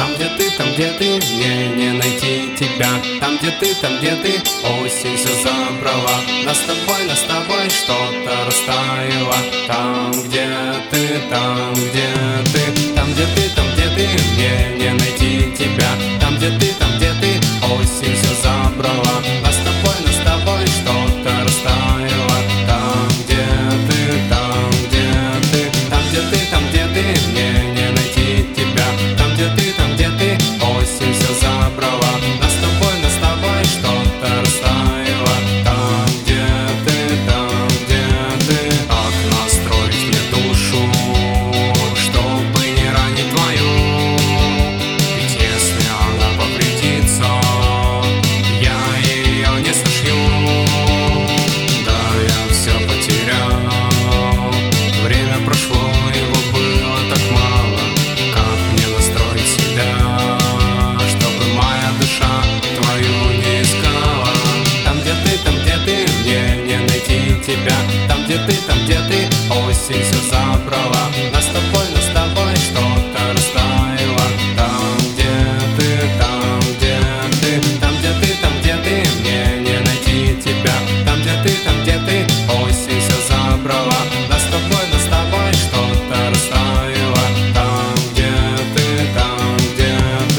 там, где ты, мне не найти тебя. Там, где ты, осень все забрала. Нас с тобой что-то растаяло. Там, где ты, там, где ты, там, где ты, мне не найти тебя. Там, где ты, осень все забрала. Нас с тобой что-то растаяло. Там, где ты, там, где ты, там, где ты, мне не найти тебя. Там, где ты, осень все забрала. Нас с тобой что-то растаяло. Там, где ты, там, где ты. Как настроить мне душу, чтобы не ранить твою? Ведь если она повредится, я ее не сошью. Да, я все потерял. Время прошло, его было так мало. Как мне настроить себя, чтобы моя душа твою не искала? Там, где ты, мне не найти тебя. Там, где ты, осень все забрала. Нас с тобой что-то растаяло. Там, где ты, там, где ты, там, где ты, мне не найти тебя. Там, где ты, осень все забрала. Нас с тобой что-то растаяло. Там, где ты, там, где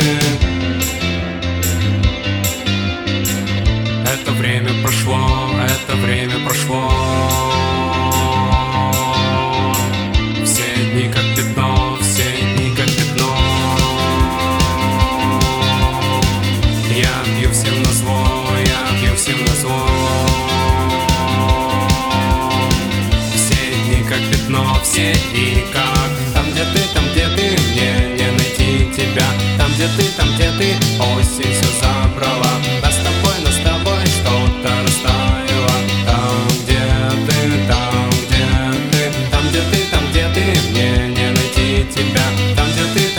ты. Это время прошло, это время прошло. Все дни как пятно, все дни как пятно. Я пью всем назло, я пью всем назло. Все дни как пятно, все дни как. Там, где ты, мне не найти тебя. Там, где ты, осень все забрала. Нас с тобой что-то растаяло. Там, где ты, там, где ты, там, где ты, мне не найти тебя. Там, где ты,